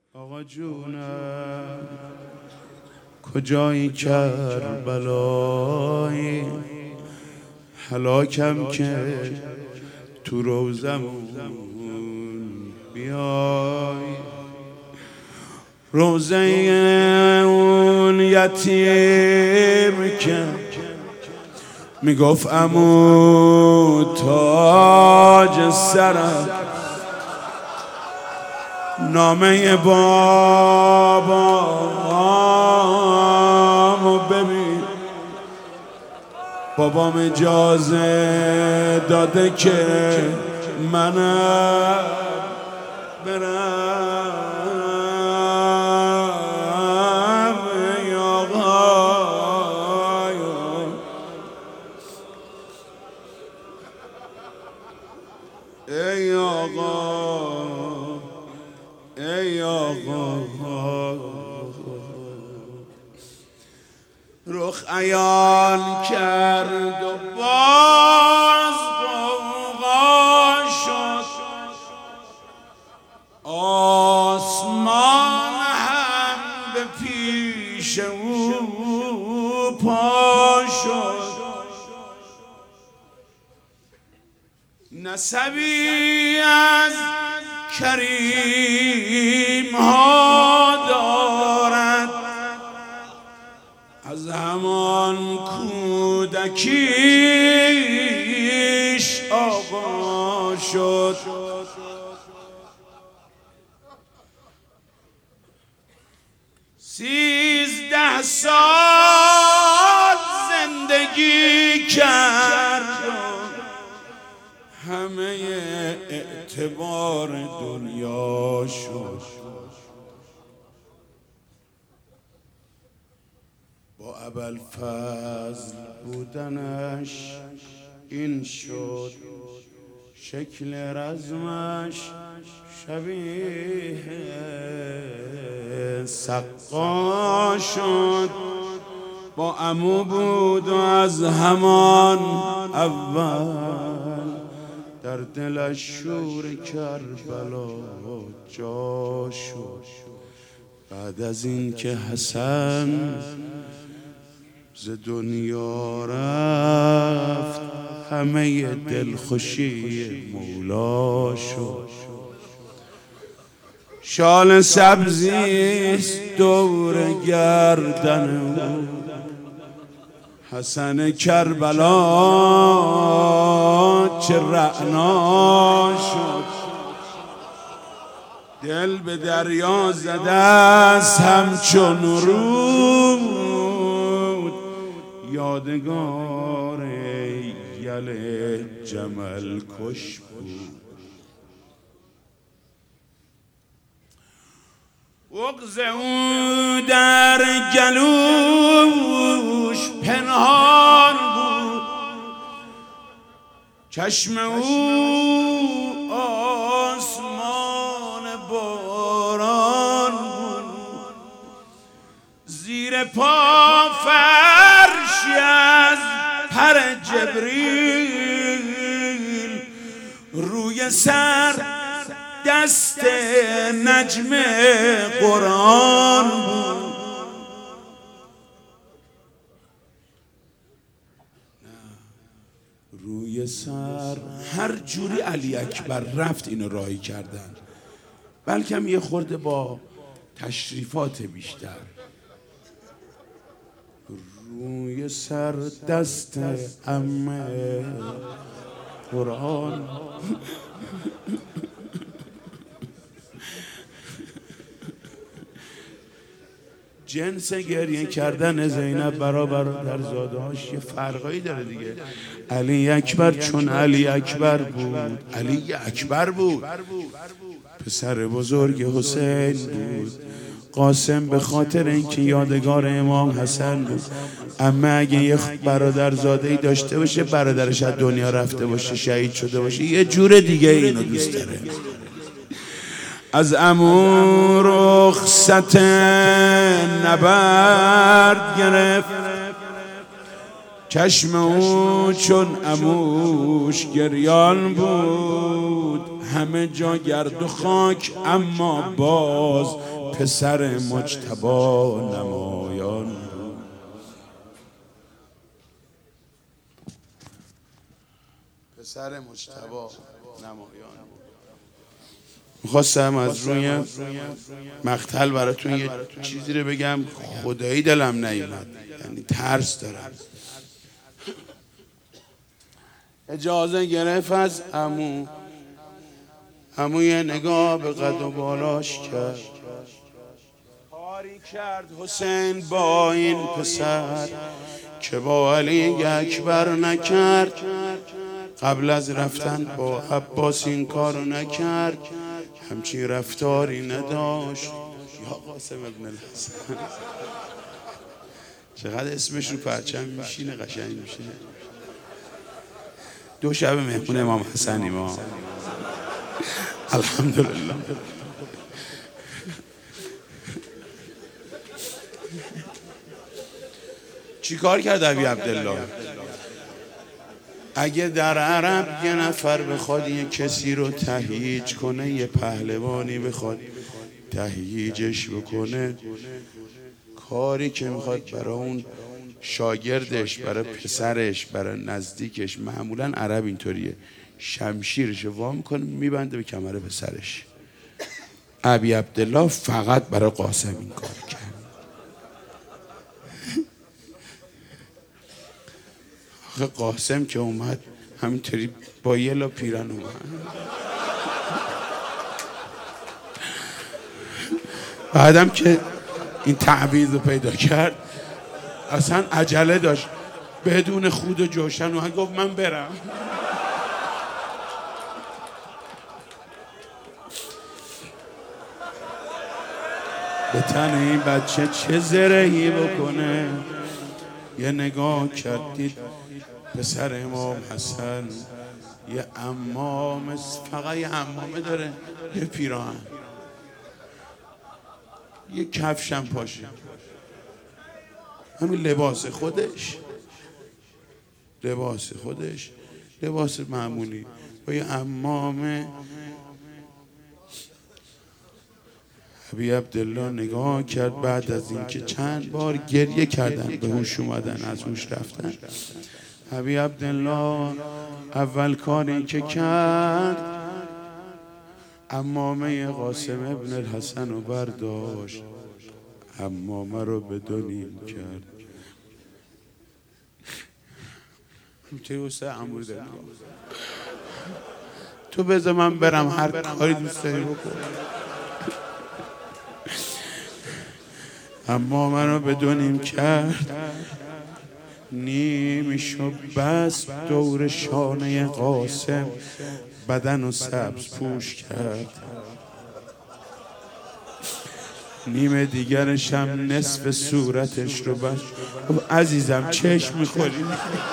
آقا جونم کجایی کربلایی، هلاکم که تو روزمون بیای. روزه اون یتیم که میگفت عمو تاج سرم، نامه بابامو ببین. بابام اجازه داده که منم برم. ای آقا، ای آقا، ای آقا، رخ عیان کرد و باز غوغا شد، آسمان هم به پیش او پا شد. نسبی از کریم ها دارد، از همان کودکیش آقا شد. 13 سال زندگی کرد، همه اعتبار دنیا شد. با ابوالفضل بودنش این شد، شکل رزمش شبیه سقا شد. با عمو بود و از همان اول در دلش شور کربلا جا شد. بعد از این که حسن ز دنیا رفت، همه دلخوشی مولا شد. شال سبزیست دور گردن او، حسن کربلا چه رعنا شد. دل به دریا زده است همچون رود، یادگار یل جمل کش بود. بغض او در گلوش پنهان بود، چشم او آسمان باران بود. زیر پا فرشی از پر جبریل، روی سر دست نجم قرآن بود. روی سر هر جوری علی اکبر رفت اینو راهی کردن، بلکه یه خورده با تشریفات بیشتر. روی سر دست عمه قرآن جنس گریه کردن زینب برابر در زادهاش یه فرقایی داره دیگه. علی اکبر چون علی اکبر بود، علی اکبر بود، پسر بزرگ حسین بود. قاسم به خاطر اینکه یادگار امام حسن بود. اما اگه یه برادرزاده‌ای داشته باشه، برادرش از دنیا رفته باشه، شهید شده باشه، یه جور دیگه اینو دوست داره. از عمو رخصت نبرد گرفت، چشم او چون عموش گریان بود. همه جا گرد و خاک اما باز پسر مجتبی نمایان بود. پسر مجتبی نمایان بود. میخواستم از روی مقتل براتون یه چیزی رو بگم، خدایی دلم نیومد، یعنی ترس دارم. اجازه گرفت از عمو یه نگاه به قد و بالاش کرد. کاری کرد حسین با این پسر که با علی اکبر نکرد. قبل از رفتن با عباس این کارو نکرد، همچین رفتاری نداشت. یا قاسم ابن الحسن چقدر اسمش رو پرچم میشینه، قشنگ میشینه. 2 شب مهمون امام حسنی ما، الحمدلله. چی کار کرد ابی عبدالله؟ اگه در عرب یه نفر بخواد یه کسی رو تهییج کنه، یه پهلوانی بخواد تهییجش بکنه، کاری که میخواد برای اون شاگردش، برای پسرش، برای نزدیکش، معمولا عرب اینطوریه، شمشیرش وا میکنه میبنده به کمر پسرش. ابی عبدالله فقط برای قاسم این کار کرد. آخه قاسم که اومد همینطوری با یه لا پیرن اومد. بعدم که این تعویض رو پیدا کرد اصلا عجله داشت، بدون خود و جوشن اومد گفت من برم. به تن این بچه چه زرهی بکنه. یه نگاه کردید پسر امام حسن یه عمام، فقط یه عمامه داره، یه پیراهن، یه کفشم پاشه، همین لباس خودش، لباس معمولی با یه عمامه. ابی عبدالله نگاه کرد. بعد از اینکه چند بار گریه کردن، به هوش اومدن، از هوش رفتن، ابی عبدالله اول کاری که کرد عمامه قاسم ابن الحسن رو برداشت، عمامه رو به 2 نیم کرد. تو بذار من برم، هر کاری دوست داری بکن. اما من رو به 2 نیم کرد، نیمیشو بس دور شانه قاسم، بدن و سبز پوش کرد. نیم دیگرش هم نصف صورتش رو بس. عزیزم چشم میخوری.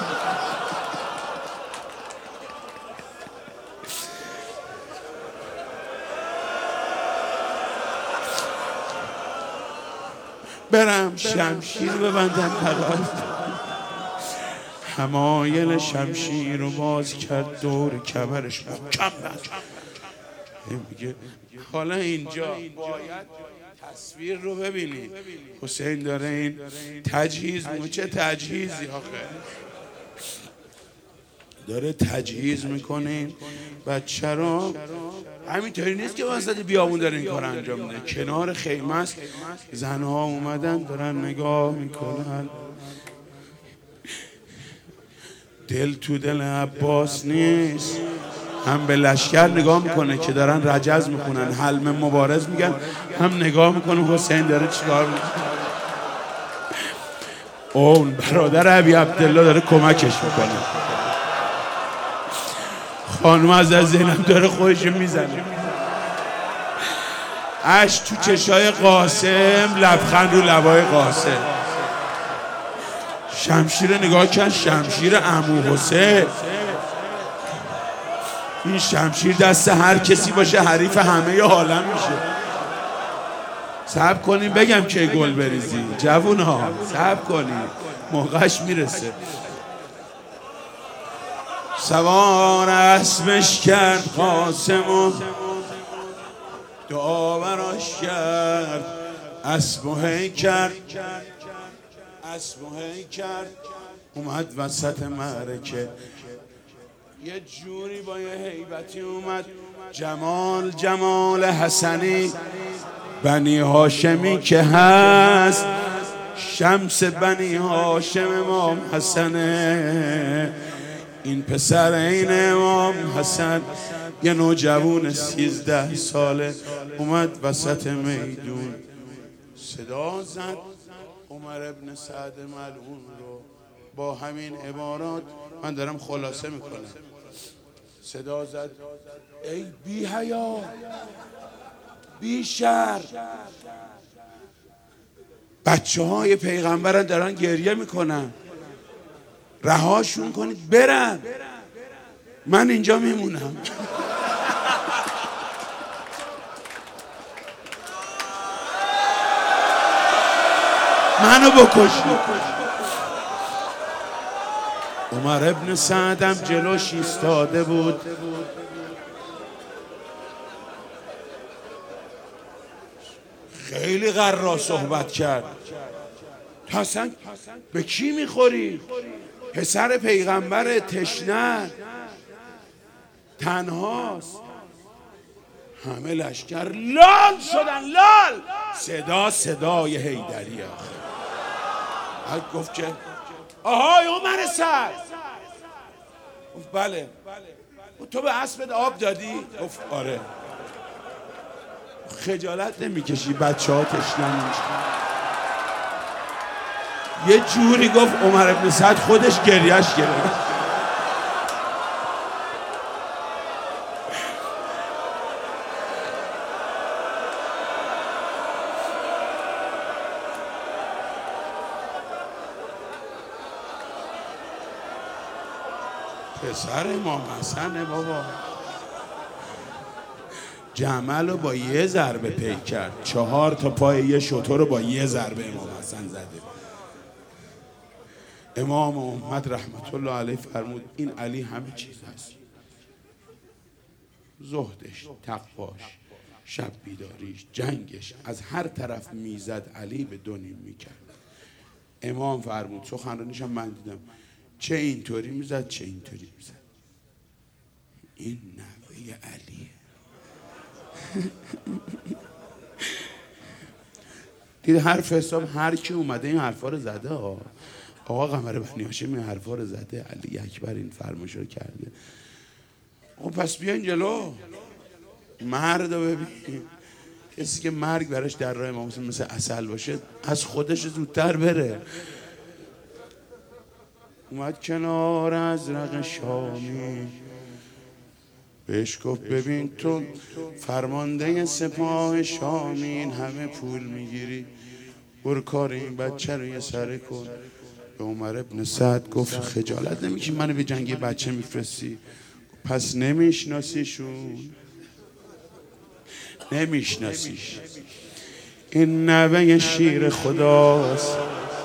برم شمشیر ببندم پرد. حمایل شمشیر رو باز کرد، دور کمرش محکم بند. میگه حالا اینجا باید تصویر رو ببینید. حسین داره این تجهیز میکنه. چه تجهیزی آخه؟ داره تجهیز میکنه بچه رو. همینطوری نیست که وسط بیابون داره این کار انجام میده، کنار خیمه است، زنها اومدن دارن نگاه میکنن. دل تو دل عباس نیست، هم به لشکر نگاه میکنه که دارن رجز میکنن، حلم مبارز میگن، هم نگاه میکنه حسین داره چیکار میکنه. اون برادر ابی عبدالله داره کمکش میکنه. خانم از زینب داره خودشو میزنه. اشک تو چشای قاسم، لبخند رو لبای قاسم. شمشیر نگاه کن، شمشیر عمو حسین. این شمشیر دست هر کسی باشه حریف همه عالم میشه. صبر کنیم بگم که گل بریزی جوون ها، صبر کنیم موقعش میرسه. سوار اسبش کرد قاسم و دعا براش کرد، اسب و هی کرد، اومد وسط معرکه، یه جوری با یه هیبتی اومد، جمال حسنی، بنی هاشمی که هست، شمس بنی هاشم امام حسنه، این پسر این امام حسن، یه نوجوان 13 ساله اومد وسط میدون، صدا زد عمر ابن سعد ملعون رو با همین عبارات، من دارم خلاصه میکنم، صدا زد ای بی حیا، بی شر، بچه های پیغمبرن دارن گریه میکنن، رهاشون کنید برن، من اینجا میمونم. منو بکشید. عمر ابن سعدم جلوش ایستاده بود، خیلی قرار صحبت کرد. تو اصلا به کی میخوری؟ پسر پیغمبر تشنه تنهاست. همه لشکر لال شدن، لال، صدای حیدری آخه. گفت که آهای عمر سعد. گفت بله. تو به اسبت آب دادی؟ گفت آره. خجالت نمیکشی بچه ها تشنه میشن؟ یه جوری گفت عمر ابن سعد خودش گریهش گرفت. پسر امام حسنه بابا. جمل رو با یه ضربه پی کرد، 4 تا پای یه شتر رو با یه ضربه امام حسن زده. امام احمد رحمت الله علیه فرمود این علی همه چیز هست، زهدش، تقواش، شب بیداریش، جنگش، از هر طرف میزد علی به 2 نیم میکرد. امام فرمود سخنرانیش هم من دیدم، چه اینطوری میزد چه اینطوری میزد. این نوه علیه. دید حرف حساب هر کی اومده این حرفا رو زده. آقا قمر بنی هاشم این حرفا رو زده، علی اکبر این فرمایش رو کرده. پس بیاین جلو، مرد رو ببین. کسی که مرگ براش در راه امام حسین مثل عسل باشه از خودش زودتر بره. اومد کنار ازرق شامی، بهش گفت ببین تو فرمانده سپاه شامین، همه پول میگیری، برو کار این بچه رو یه سره کن. به عمر ابن سعد گفت خجالت نمیکشی منو به جنگ بچه میفرستی؟ پس نمیشناسیشون؟ نمیشناسیش. این نوه شیر خداست،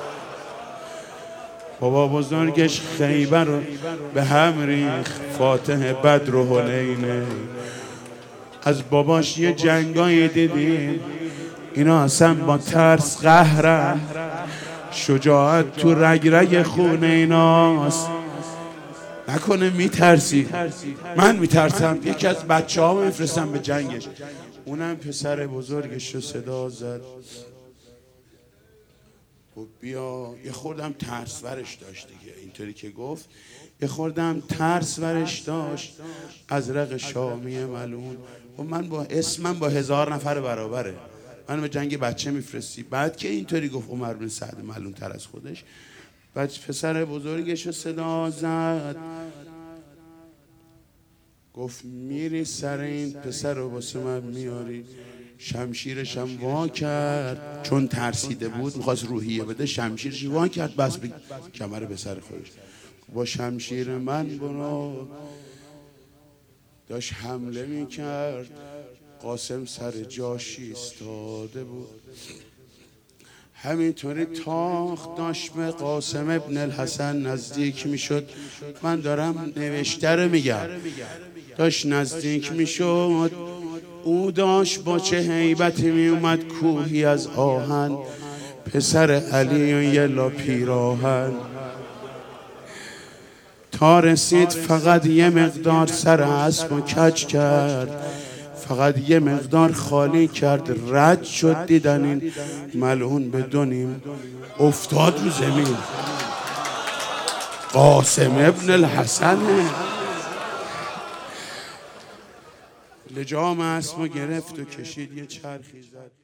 بابا بزرگش خیبر رو به هم ریخ، فاتح بدر و حنینه. از باباش یه جنگایی دیدیم، اینا اصلا با ترس قهرن، شجاعت تو رگ رگ خون ایناست. نکنه میترسی؟ من میترسم. یکی از بچه ها میفرستم به جنگش، اونم پسر بزرگش رو صدا زد و بیا. یه خوردم ترس ورش داشت دیگه، اینطوری که گفت یه خوردم ترس ورش داشت. ازرق شامی ملعون و من با اسمم با 1000 نفر برابره، من به جنگ بچه میفرستی؟ بعد که اینطوری گفت عمر بن سعد ملعون تر از خودش، بعد پسر بزرگش رو صدا زد، گفت میری سر این پسر رو واسه من میاری؟ شمشیرش هم وا کرد، چون ترسیده بود میخواست روحیه بده، شمشیرش وا کرد بس به کمر پسر خودش. با شمشیر من برو. داشت حمله میکرد، قاسم سر جاش ایستاده بود، همینطوری تاخت داشت به قاسم ابن الحسن نزدیک میشد. من دارم نوشته رو میگم. داشت نزدیک میشد، او داشت با چه هیبتی می اومد کوهی از آهن، پسر علی و یه لا پیراهن. تا رسید فقط یه مقدار سر اسب و کج کرد، فقط یه مقدار خالی کرد، رد شد. دیدن این ملعون به دو نیم افتاد رو زمین. قاسم ابن الحسن لجام اسب و گرفت و کشید، یه چرخی زد.